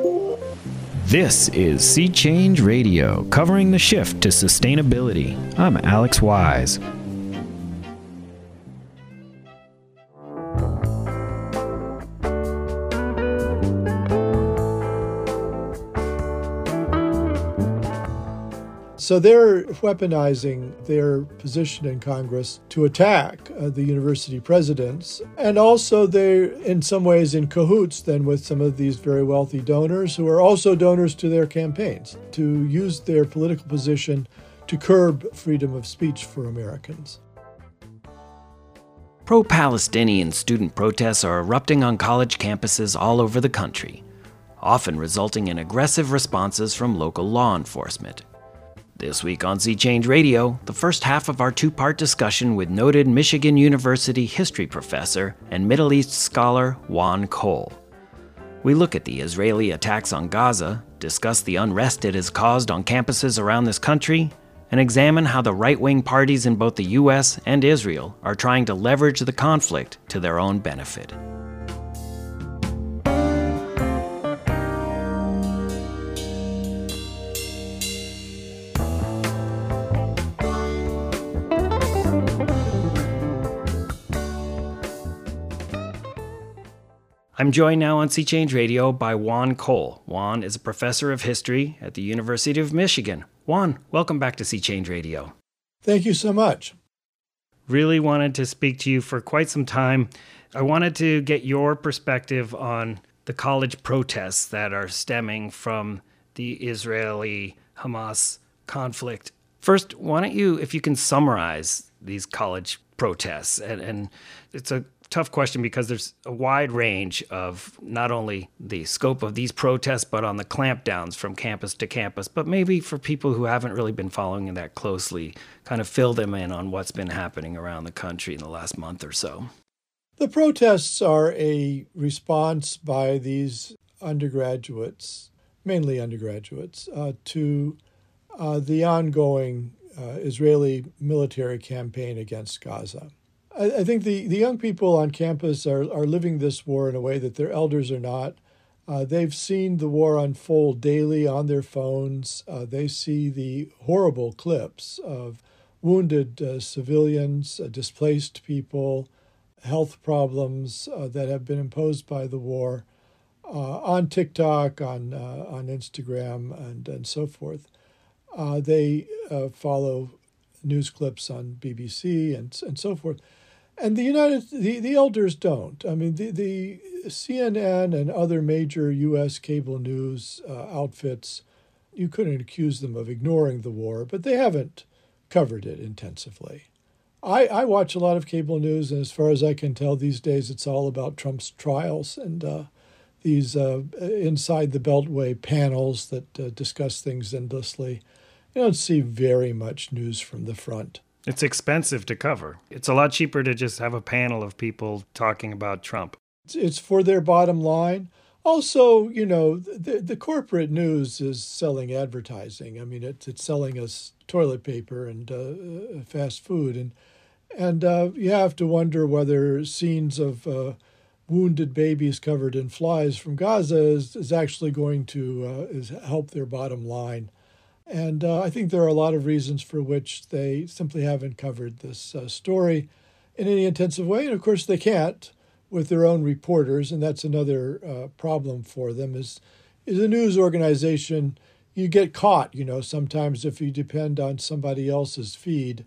This is Sea Change Radio, covering the shift to sustainability. I'm Alex Wise. So they're weaponizing their position in Congress to attack the university presidents. And also they're in some ways in cahoots then with some of these very wealthy donors who are also donors to their campaigns to use their political position to curb freedom of speech for Americans. Pro-Palestinian student protests are erupting on college campuses all over the country, often resulting in aggressive responses from local law enforcement. This week on Sea Change Radio, the first half of our two-part discussion with noted Michigan University history professor and Middle East scholar Juan Cole. We look at the Israeli attacks on Gaza, discuss the unrest it has caused on campuses around this country, and examine how the right-wing parties in both the U.S. and Israel are trying to leverage the conflict to their own benefit. I'm joined now on Sea Change Radio by Juan Cole. Juan is a professor of history at the University of Michigan. Juan, welcome back to Sea Change Radio. Thank you so much. Really wanted to speak to you for quite some time. I wanted to get your perspective on the college protests that are stemming from the Israeli-Hamas conflict. First, why don't you, if you can summarize these college protests, and it's a tough question because there's a wide range of not only the scope of these protests, but on the clampdowns from campus to campus. But maybe for people who haven't really been following that closely, kind of fill them in on what's been happening around the country in the last month or so. The protests are a response by these undergraduates, mainly undergraduates, to the ongoing Israeli military campaign against Gaza. I think the young people on campus are living this war in a way that their elders are not. They've seen the war unfold daily on their phones. They see the horrible clips of wounded civilians, displaced people, health problems that have been imposed by the war on TikTok, on Instagram, and so forth. They follow news clips on BBC and so forth. And the elders don't. I mean, the CNN and other major U.S. cable news outfits, you couldn't accuse them of ignoring the war, but they haven't covered it intensively. I watch a lot of cable news, and as far as I can tell these days, it's all about Trump's trials and these inside the Beltway panels that discuss things endlessly. You don't see very much news from the front. It's expensive to cover. It's a lot cheaper to just have a panel of people talking about Trump. It's for their bottom line. Also, you know, the corporate news is selling advertising. I mean, it's selling us toilet paper and fast food. And you have to wonder whether scenes of wounded babies covered in flies from Gaza is actually going to help their bottom line. And I think there are a lot of reasons for which they simply haven't covered this story in any intensive way. And of course, they can't with their own reporters. And that's another problem for them is a news organization. You get caught, you know, sometimes if you depend on somebody else's feed.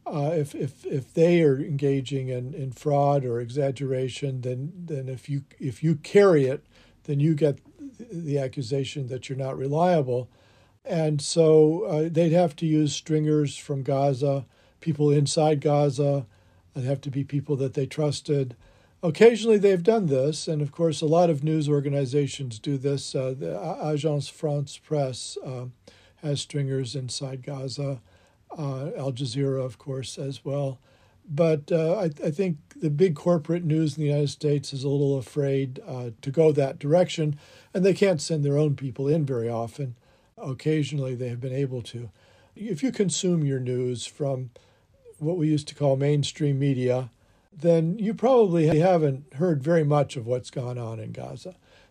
If they are engaging in fraud or exaggeration, then if you carry it, then you get the accusation that you're not reliable. And so they'd have to use stringers from Gaza, people inside Gaza. It'd have to be people that they trusted. Occasionally they've done this, and of course a lot of news organizations do this. The Agence France Presse has stringers inside Gaza. Al Jazeera, of course, as well. But I think the big corporate news in the United States is a little afraid to go that direction, and they can't send their own people in very often. Occasionally they have been able to. If you consume your news from what we used to call mainstream media, then you probably haven't heard very much of what's gone on in Gaza.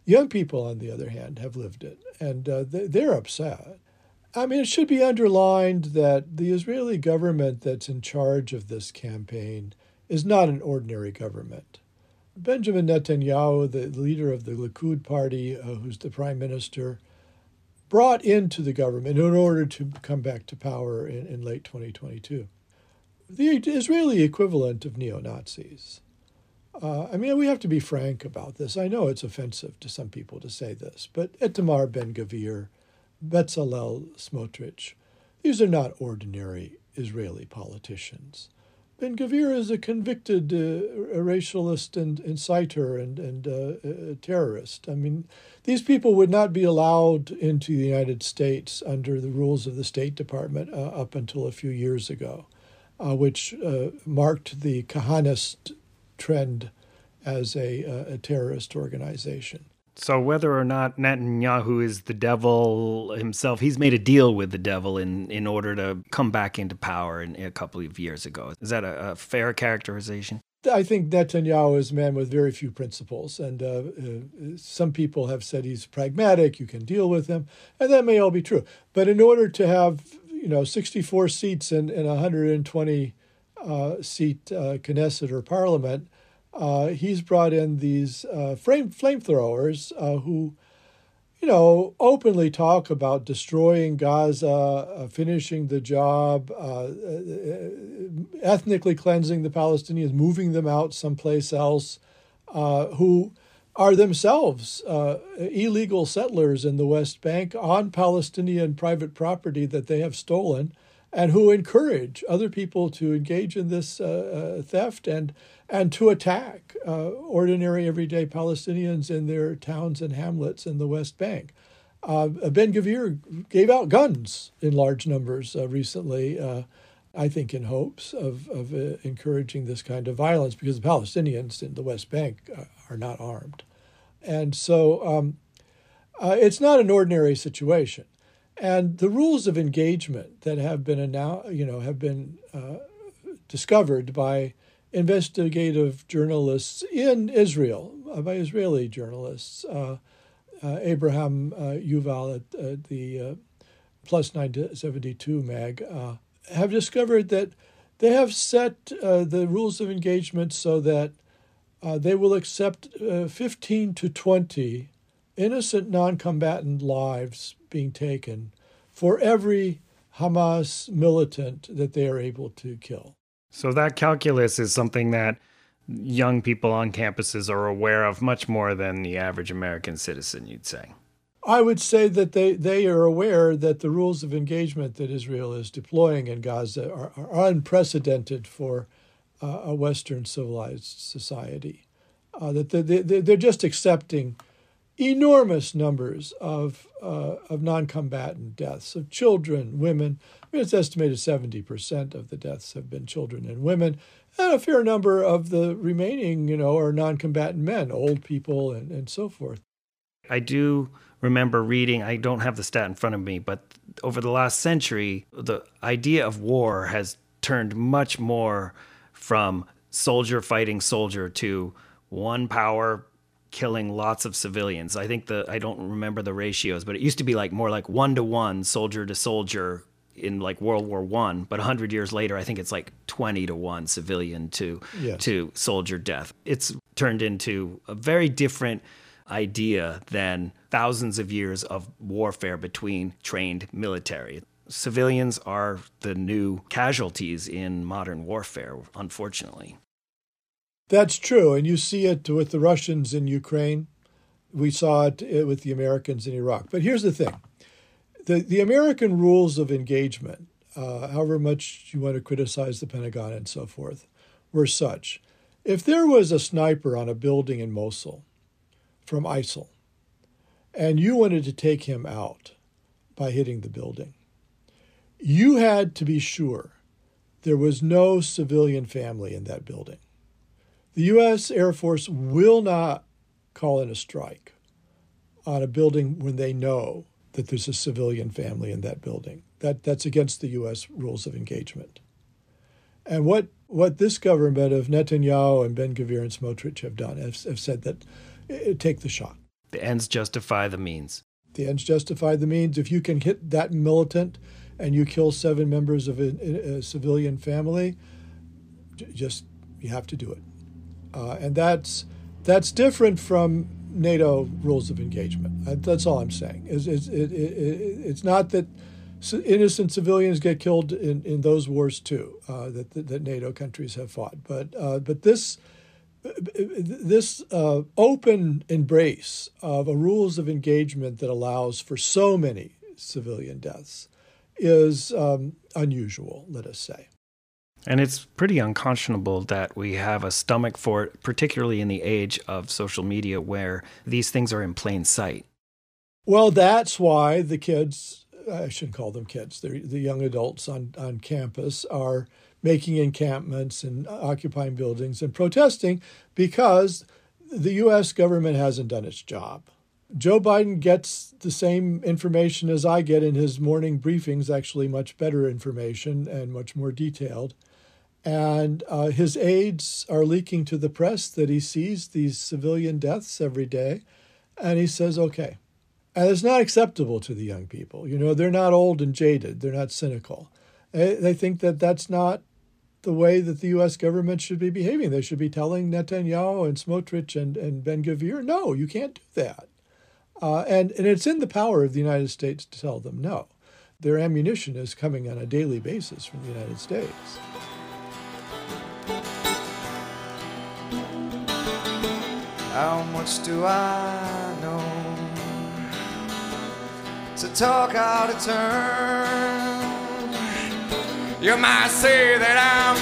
Young people, on the other hand, have lived it, and they're upset. I mean, it should be underlined that the Israeli government that's in charge of this campaign is not an ordinary government. Benjamin Netanyahu, the leader of the Likud party, who's the prime minister, brought into the government in order to come back to power in late 2022 the Israeli equivalent of neo-Nazis. I mean, we have to be frank about this. I know it's offensive to some people to say this, but Itamar Ben-Gvir, Bezalel Smotrich, these are not ordinary Israeli politicians. Ben-Gvir is a convicted racialist and inciter and terrorist. I mean, these people would not be allowed into the United States under the rules of the State Department up until a few years ago, which marked the Kahanist trend as a terrorist organization. So whether or not Netanyahu is the devil himself, he's made a deal with the devil in order to come back into power a couple of years ago. Is that a fair characterization? I think Netanyahu is a man with very few principles, and some people have said he's pragmatic, you can deal with him, and that may all be true. But in order to have 64 seats in a 120 seat Knesset or parliament, he's brought in these flamethrowers who, openly talk about destroying Gaza, finishing the job, ethnically cleansing the Palestinians, moving them out someplace else, who are themselves illegal settlers in the West Bank on Palestinian private property that they have stolen, and who encourage other people to engage in this theft and to attack ordinary, everyday Palestinians in their towns and hamlets in the West Bank. Ben-Gvir gave out guns in large numbers recently, I think in hopes of encouraging this kind of violence, because the Palestinians in the West Bank are not armed. And so it's not an ordinary situation. And the rules of engagement that have been discovered by investigative journalists in Israel, by Israeli journalists, Abraham Yuval at the Plus 972 mag, have discovered that they have set the rules of engagement so that they will accept 15 to 20 innocent non-combatant lives being taken for every Hamas militant that they are able to kill. So that calculus is something that young people on campuses are aware of much more than the average American citizen, you'd say. I would say that they are aware that the rules of engagement that Israel is deploying in Gaza are unprecedented for a Western civilized society. That they're just accepting enormous numbers of non-combatant deaths of children, women. I mean, it's estimated 70% of the deaths have been children and women, and a fair number of the remaining, are non-combatant men, old people, and so forth. I do remember reading, I don't have the stat in front of me, but over the last century, the idea of war has turned much more from soldier fighting soldier to one power killing lots of civilians. I think I don't remember the ratios, but it used to be more like 1-to-1 soldier to soldier in World War I. But 100 years later, I think it's 20-to-1 civilian to soldier death. It's turned into a very different idea than thousands of years of warfare between trained military. Civilians are the new casualties in modern warfare, unfortunately. That's true, and you see it with the Russians in Ukraine. We saw it with the Americans in Iraq. But here's the thing. The American rules of engagement, however much you want to criticize the Pentagon and so forth, were such. If there was a sniper on a building in Mosul from ISIL, and you wanted to take him out by hitting the building, you had to be sure there was no civilian family in that building. The U.S. Air Force will not call in a strike on a building when they know that there's a civilian family in that building. That's against the U.S. rules of engagement. And what this government of Netanyahu and Ben-Gvir and Smotrich have done have said that take the shot. The ends justify the means. The ends justify the means. If you can hit that militant and you kill 7 members of a civilian family, you have to do it. And that's different from NATO rules of engagement. That's all I'm saying. It's not that innocent civilians get killed in those wars too, that NATO countries have fought. But this open embrace of a rules of engagement that allows for so many civilian deaths is unusual, let us say. And it's pretty unconscionable that we have a stomach for it, particularly in the age of social media where these things are in plain sight. Well, that's why the kids, I shouldn't call them kids, the young adults on campus are making encampments and occupying buildings and protesting, because the U.S. government hasn't done its job. Joe Biden gets the same information as I get in his morning briefings, actually much better information and much more detailed. And his aides are leaking to the press that he sees these civilian deaths every day. And he says, okay. And it's not acceptable to the young people. You know, they're not old and jaded. They're not cynical. They think that that's not the way that the U.S. government should be behaving. They should be telling Netanyahu and Smotrich and Ben-Gvir, no, you can't do that. And it's in the power of the United States to tell them no. Their ammunition is coming on a daily basis from the United States. How much do I know to talk out of turn? You might say that I'm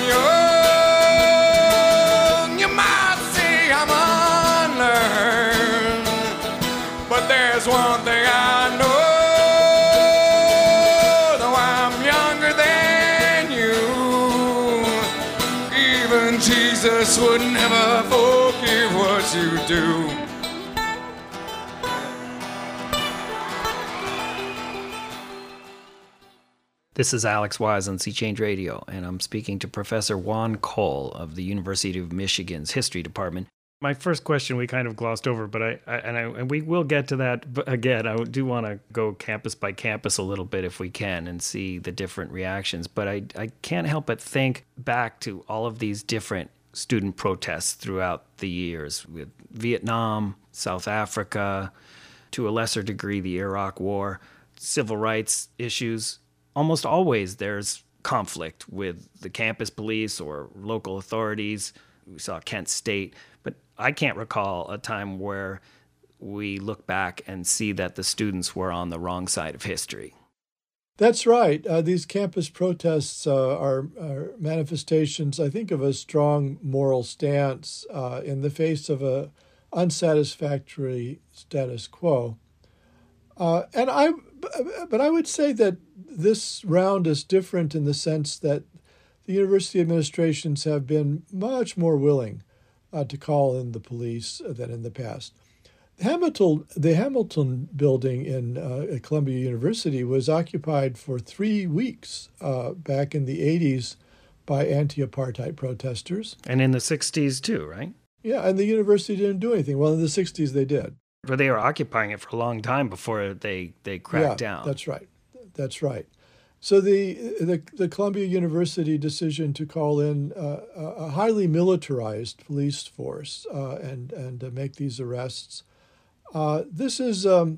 young, you might say I'm unlearned, but there's one thing I know, though I'm younger than you, even Jesus would never forgive what you do. This is Alex Wise on Sea Change Radio, and I'm speaking to Professor Juan Cole of the University of Michigan's History Department. My first question we kind of glossed over, but and we will get to that again. I do want to go campus by campus a little bit if we can and see the different reactions. But I can't help but think back to all of these different student protests throughout the years with Vietnam, South Africa, to a lesser degree the Iraq War, civil rights issues. Almost always there's conflict with the campus police or local authorities. We saw Kent State, but I can't recall a time where we look back and see that the students were on the wrong side of history. That's right. These campus protests are manifestations, I think, of a strong moral stance in the face of a unsatisfactory status quo. But I would say that this round is different in the sense that the university administrations have been much more willing to call in the police than in the past. The Hamilton building at Columbia University was occupied for 3 weeks back in the 80s by anti-apartheid protesters. And in the 60s too, right? Yeah, and the university didn't do anything. Well, in the 60s they did. But they were occupying it for a long time before they cracked down. That's right. That's right. So the Columbia University decision to call in a highly militarized police force and make these arrests, this is, I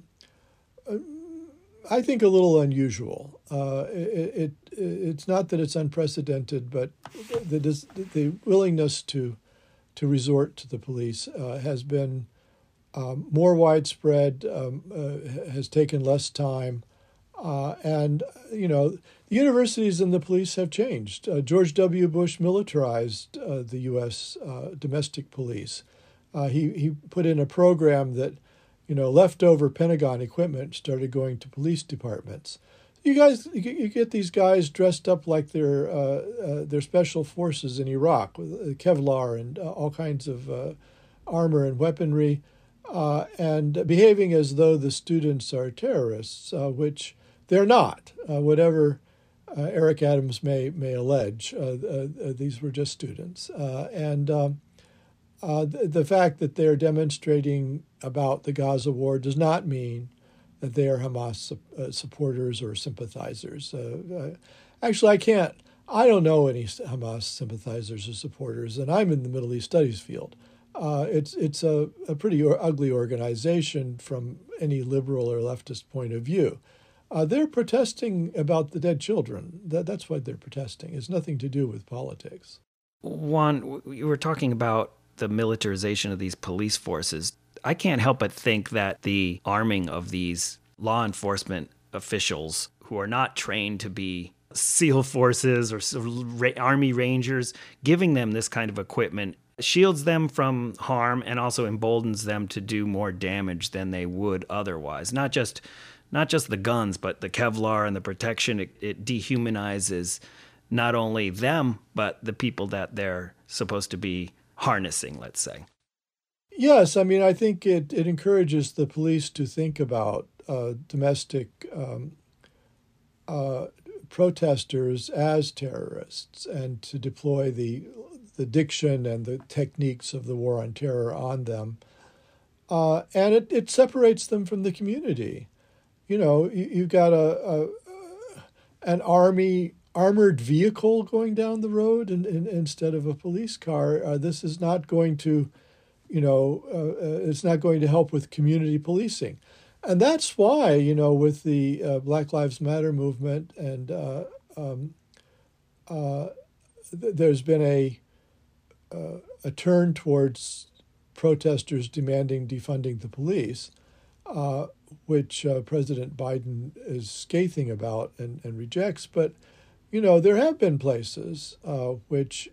think, a little unusual. It's not that it's unprecedented, but the willingness to resort to the police has been more widespread, has taken less time. And, you know, the universities and the police have changed. George W. Bush militarized the U.S. Domestic police. He put in a program that, you know, leftover Pentagon equipment started going to police departments. You get these guys dressed up like they're special forces in Iraq with Kevlar and all kinds of armor and weaponry, and behaving as though the students are terrorists, which they're not. Whatever Eric Adams may allege, these were just students, and the fact that they're demonstrating about the Gaza war does not mean that they are Hamas supporters or sympathizers. Actually, I don't know any Hamas sympathizers or supporters, and I'm in the Middle East Studies field. It's a pretty ugly organization from any liberal or leftist point of view. They're protesting about the dead children. That's what they're protesting. It's nothing to do with politics. Juan, you were talking about the militarization of these police forces. I can't help but think that the arming of these law enforcement officials who are not trained to be SEAL forces or Army Rangers, giving them this kind of equipment shields them from harm and also emboldens them to do more damage than they would otherwise. Not just the guns, but the Kevlar and the protection. It dehumanizes not only them, but the people that they're supposed to be harnessing, let's say. Yes, I mean, I think it encourages the police to think about domestic protesters as terrorists and to deploy the diction and the techniques of the war on terror on them. And it separates them from the community. You know, you've got an army armored vehicle going down the road instead of a police car. This is not going to, it's not going to help with community policing. And that's why, with the Black Lives Matter movement and there's been a turn towards protesters demanding defunding the police, which President Biden is scathing about and rejects. But, there have been places which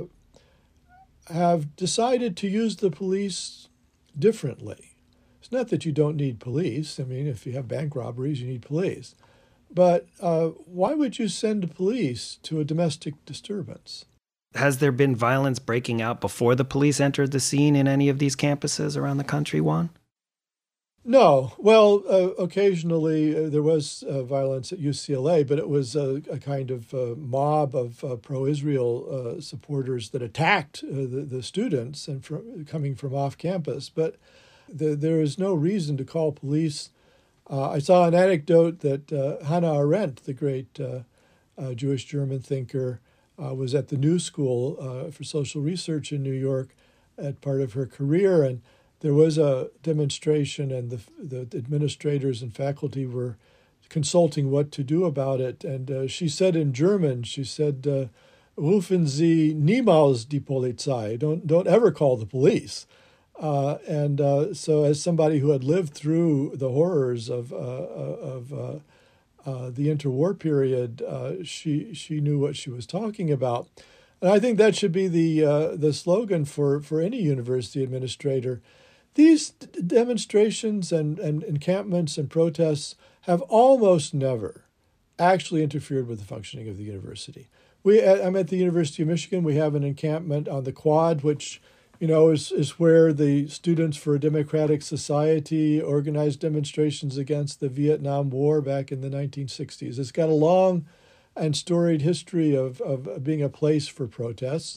have decided to use the police differently. It's not that you don't need police. I mean, if you have bank robberies, you need police. But why would you send police to a domestic disturbance? Has there been violence breaking out before the police entered the scene in any of these campuses around the country, Juan? No. Well, occasionally there was violence at UCLA, but it was a kind of mob of pro-Israel supporters that attacked the students and coming from off campus. But there is no reason to call police. I saw an anecdote that Hannah Arendt, the great Jewish German thinker, was at the New School for Social Research in New York at part of her career, and there was a demonstration, and the administrators and faculty were consulting what to do about it. And she said in German, "Rufen Sie niemals die Polizei." Don't ever call the police. So, as somebody who had lived through the horrors of the interwar period, she knew what she was talking about. And I think that should be the slogan for any university administrator. These demonstrations and encampments and protests have almost never actually interfered with the functioning of the university. I'm at the University of Michigan. We have an encampment on the Quad, which is where the Students for a Democratic Society organized demonstrations against the Vietnam War back in the 1960s. It's got a long and storied history of being a place for protests.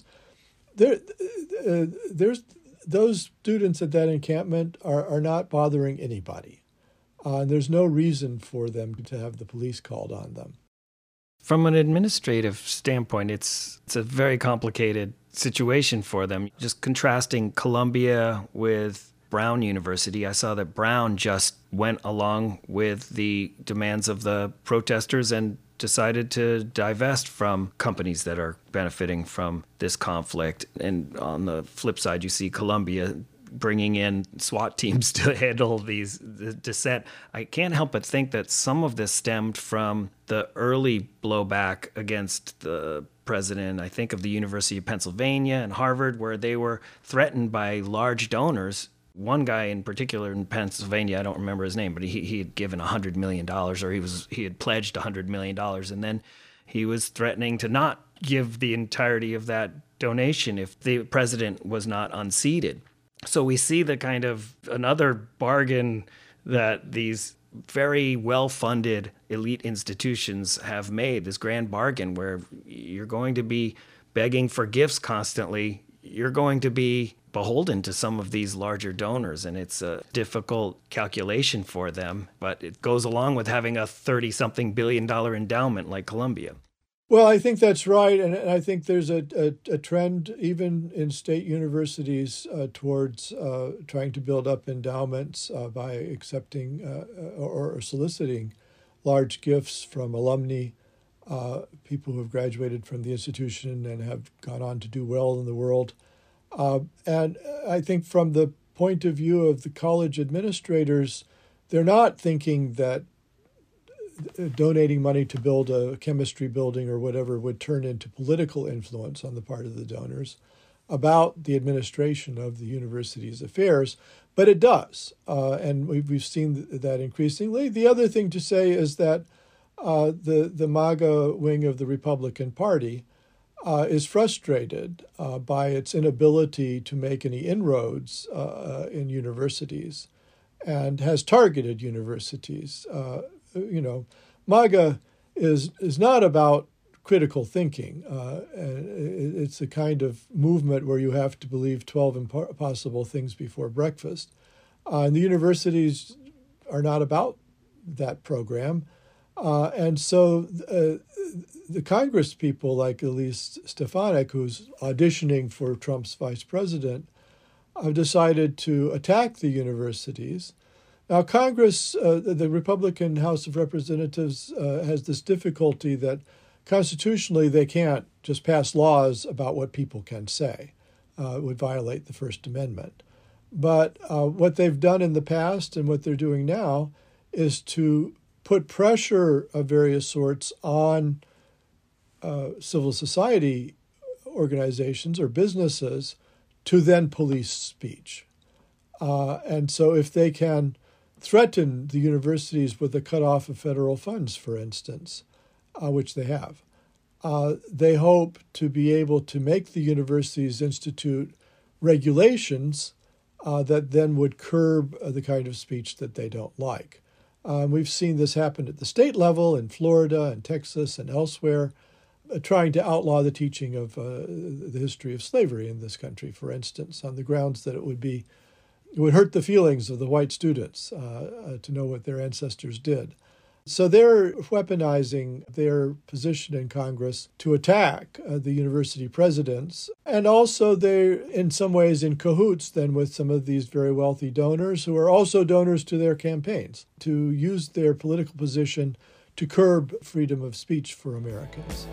There's those students at that encampment are not bothering anybody. And there's no reason for them to have the police called on them. From an administrative standpoint, it's a very complicated situation for them. Just contrasting Columbia with Brown University, I saw that Brown just went along with the demands of the protesters and decided to divest from companies that are benefiting from this conflict. And on the flip side, you see Columbia bringing in SWAT teams to handle the dissent. I can't help but think that some of this stemmed from the early blowback against the president, I think of the University of Pennsylvania and Harvard, where they were threatened by large donors. One guy in particular in Pennsylvania, I don't remember his name, but he had given $100 million, or he had pledged $100 million, and then he was threatening to not give the entirety of that donation if the president was not unseated. So we see the kind of another bargain that these very well-funded elite institutions have made, this grand bargain where you're going to be begging for gifts constantly. you're going to be beholden to some of these larger donors, and it's a difficult calculation for them, but it goes along with having a $30-something billion endowment like Columbia. Well, I think that's right, and I think there's a trend even in state universities towards trying to build up endowments by accepting or soliciting large gifts from alumni, people who have graduated from the institution and have gone on to do well in the world. And I think from the point of view of the college administrators, they're not thinking that donating money to build a chemistry building or whatever would turn into political influence on the part of the donors about the administration of the university's affairs, but it does. And we've seen that increasingly. The other thing to say is that the MAGA wing of the Republican Party is frustrated by its inability to make any inroads in universities and has targeted universities. MAGA is not about critical thinking. It's a kind of movement where you have to believe 12 impossible things before breakfast. And the universities are not about that program. And so the Congress people like Elise Stefanik, who's auditioning for Trump's vice president, have decided to attack the universities. Now, Congress, the Republican House of Representatives, has this difficulty that constitutionally they can't just pass laws about what people can say. It would violate the First Amendment. But what they've done in the past and what they're doing now is to put pressure of various sorts on civil society organizations or businesses to then police speech. And so if they can threaten the universities with a cutoff of federal funds, for instance, which they have, they hope to be able to make the universities institute regulations that then would curb the kind of speech that they don't like. We've seen this happen at the state level in Florida and Texas and elsewhere, trying to outlaw the teaching of the history of slavery in this country, for instance, on the grounds that it would hurt the feelings of the white students to know what their ancestors did. So they're weaponizing their position in Congress to attack the university presidents. And also they're in some ways in cahoots then with some of these very wealthy donors who are also donors to their campaigns to use their political position to curb freedom of speech for Americans.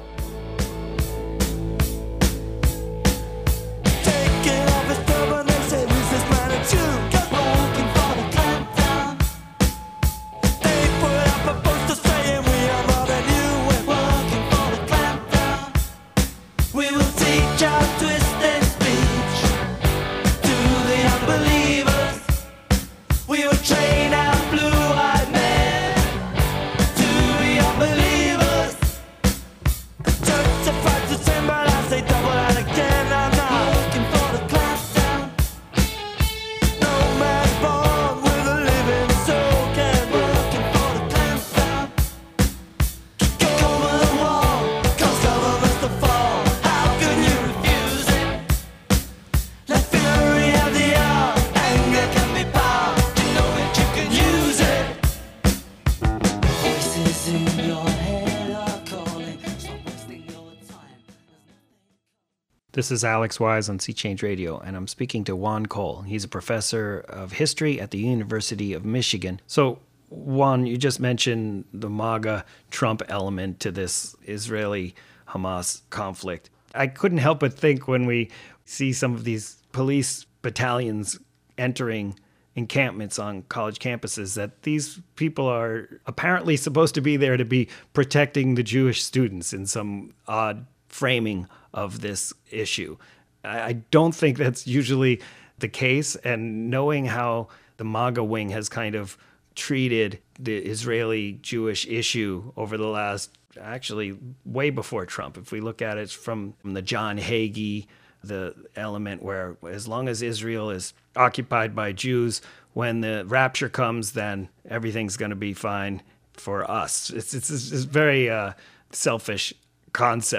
This is Alex Wise on Sea Change Radio, and I'm speaking to Juan Cole. He's a professor of history at the University of Michigan. So, Juan, you just mentioned the MAGA Trump element to this Israeli-Hamas conflict. I couldn't help but think when we see some of these police battalions entering encampments on college campuses that these people are apparently supposed to be there to be protecting the Jewish students in some odd framing of this issue. I don't think that's usually the case, and knowing how the MAGA wing has kind of treated the Israeli-Jewish issue over the last, actually way before Trump. If we look at it from the John Hagee, the element where as long as Israel is occupied by Jews, when the rapture comes, then everything's going to be fine for us. It's very selfish concept.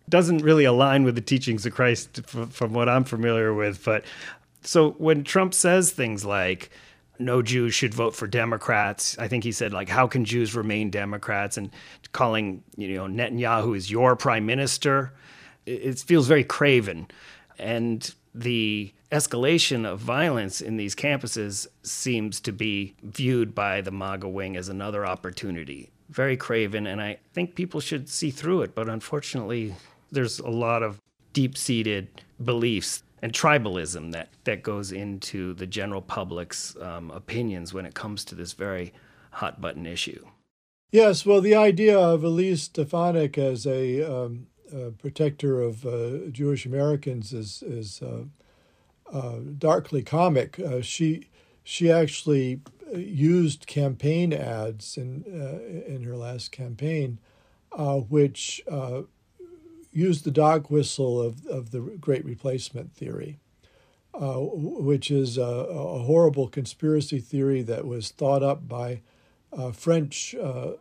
doesn't really align with the teachings of Christ from what I'm familiar with. But so when Trump says things like, no Jews should vote for Democrats, I think he said, like, how can Jews remain Democrats? And calling, Netanyahu is your prime minister, it feels very craven. And the escalation of violence in these campuses seems to be viewed by the MAGA wing as another opportunity. Very craven, and I think people should see through it. But unfortunately, there's a lot of deep-seated beliefs and tribalism that goes into the general public's opinions when it comes to this very hot-button issue. Yes, well, the idea of Elise Stefanik as a protector of Jewish Americans is darkly comic. She actually used campaign ads in her last campaign, which used the dog whistle of the Great Replacement theory, which is a horrible conspiracy theory that was thought up by French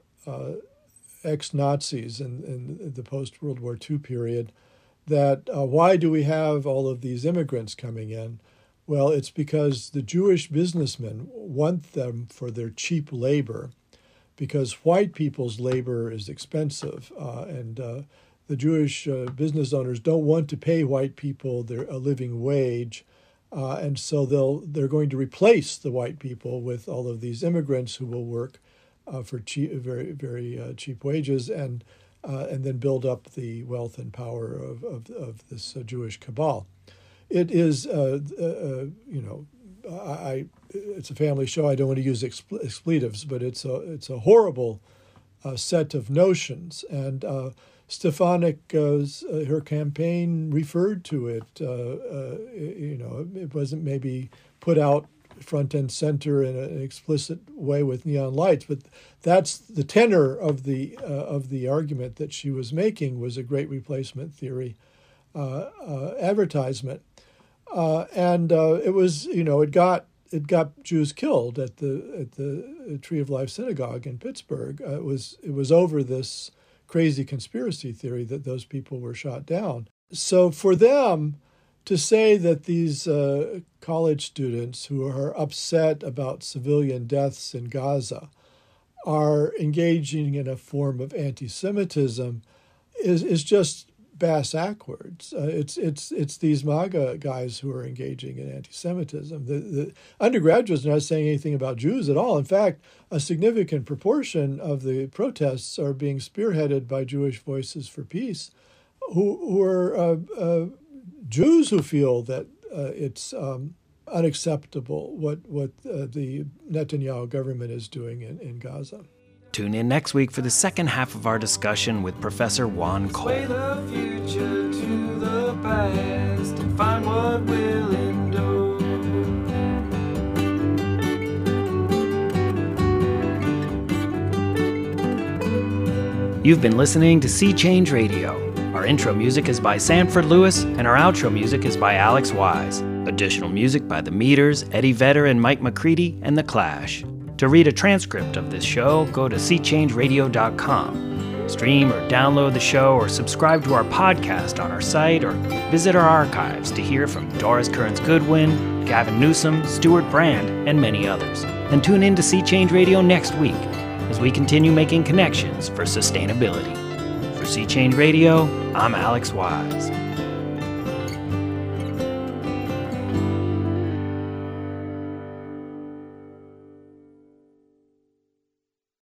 ex-Nazis in the post-World War II period, that why do we have all of these immigrants coming in? Well, it's because the Jewish businessmen want them for their cheap labor, because white people's labor is expensive, and the Jewish business owners don't want to pay white people a living wage, and so they're going to replace the white people with all of these immigrants who will work for cheap, very very cheap wages, and then build up the wealth and power of this Jewish cabal. It is, it's a family show. I don't want to use expletives, but it's a horrible set of notions. And Stefanik, her campaign referred to it. It wasn't maybe put out front and center in an explicit way with neon lights, but that's the tenor of the argument that she was making, was a Great Replacement theory advertisement. And it was, it got Jews killed at the Tree of Life Synagogue in Pittsburgh. It was over this crazy conspiracy theory that those people were shot down. So for them to say that these college students who are upset about civilian deaths in Gaza are engaging in a form of anti-Semitism is just bass-ackwards. It's these MAGA guys who are engaging in anti-Semitism. The undergraduates are not saying anything about Jews at all. In fact, a significant proportion of the protests are being spearheaded by Jewish Voices for Peace, who are Jews who feel that it's unacceptable what the Netanyahu government is doing in Gaza. Tune in next week for the second half of our discussion with Professor Juan Cole. Sway the future to the past and find what will endure. You've been listening to Sea Change Radio. Our intro music is by Sanford Lewis, and our outro music is by Alex Wise. Additional music by The Meters, Eddie Vedder and Mike McCready, and The Clash. To read a transcript of this show, go to SeaChangeRadio.com. Stream or download the show or subscribe to our podcast on our site, or visit our archives to hear from Doris Kearns Goodwin, Gavin Newsom, Stuart Brand, and many others. And tune in to Sea Change Radio next week as we continue making connections for sustainability. For Sea Change Radio, I'm Alex Wise.